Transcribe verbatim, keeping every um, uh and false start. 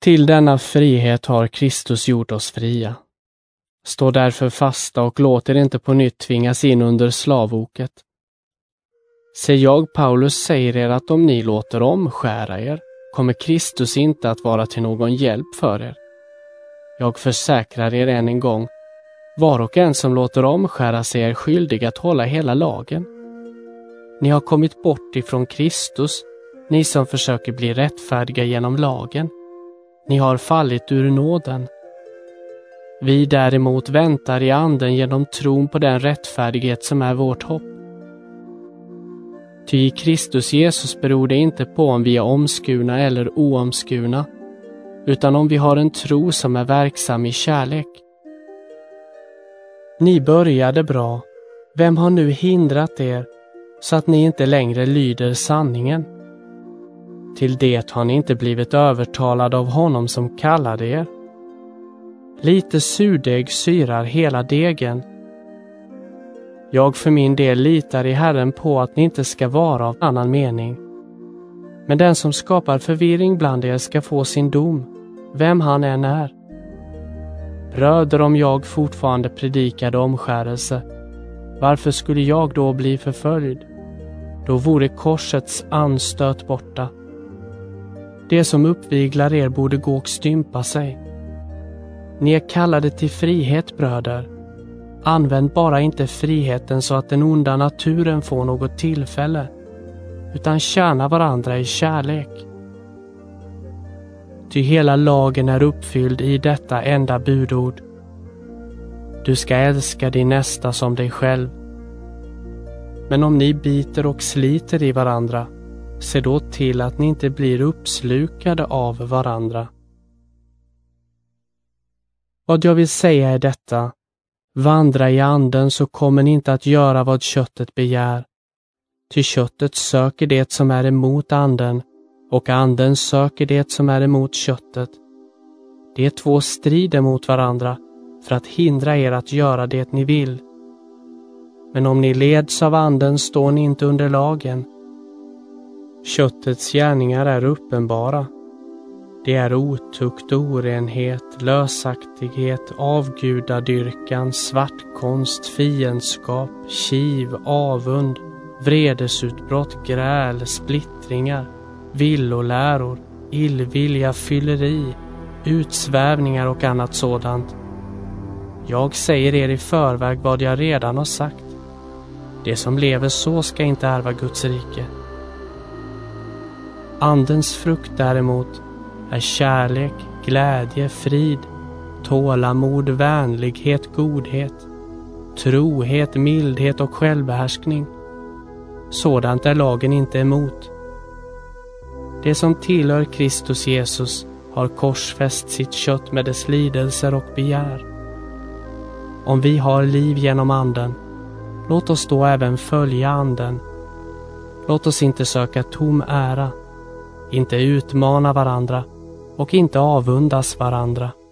Till denna frihet har Kristus gjort oss fria. Stå därför fasta och låt er inte på nytt tvingas in under slavoket. Se, jag, Paulus, säger er att om ni låter omskära er, kommer Kristus inte att vara till någon hjälp för er. Jag försäkrar er än en gång, var och en som låter omskära sig är skyldig att hålla hela lagen. Ni har kommit bort ifrån Kristus, ni som försöker bli rättfärdiga genom lagen. Ni har fallit ur nåden. Vi däremot väntar i anden genom tron på den rättfärdighet som är vårt hopp. Ty i Kristus Jesus beror det inte på om vi är omskurna eller oomskurna, utan om vi har en tro som är verksam i kärlek. Ni började bra. Vem har nu hindrat er så att ni inte längre lyder sanningen? Till det har ni inte blivit övertalade av honom som kallade er. Lite surdeg syrar hela degen. Jag för min del litar i Herren på att ni inte ska vara av annan mening. Men den som skapar förvirring bland er ska få sin dom, vem han än är. Bröder, om jag fortfarande predikade omskärelse, varför skulle jag då bli förföljd? Då vore korsets anstöt borta. Det som uppviglar er borde gå och stympa sig. Ni är kallade till frihet, bröder. Använd bara inte friheten så att den onda naturen får något tillfälle, utan tjäna varandra i kärlek. Ty hela lagen är uppfylld i detta enda budord. Du ska älska din nästa som dig själv. Men om ni biter och sliter i varandra, se då till att ni inte blir uppslukade av varandra. Vad jag vill säga är detta: vandra i anden, så kommer ni inte att göra vad köttet begär. Ty köttet söker det som är emot anden, och anden söker det som är emot köttet. De två strider mot varandra för att hindra er att göra det ni vill. Men om ni leds av anden står ni inte under lagen. Köttets gärningar är uppenbara. Det är otukt, orenhet, lösaktighet, avgudadyrkan, svartkonst, fiendskap, kiv, avund, vredesutbrott, gräl, splittringar, villoläror, illvilja, fylleri, utsvävningar och annat sådant. Jag säger er i förväg vad jag redan har sagt. Det som lever så ska inte ärva Guds rike. Andens frukt däremot är kärlek, glädje, frid, tålamod, vänlighet, godhet, trohet, mildhet och självbehärskning. Sådant är lagen inte emot. Det som tillhör Kristus Jesus har korsfäst sitt kött med dess lidelser och begär. Om vi har liv genom anden, låt oss då även följa anden. Låt oss inte söka tom ära, inte utmana varandra och inte avundas varandra.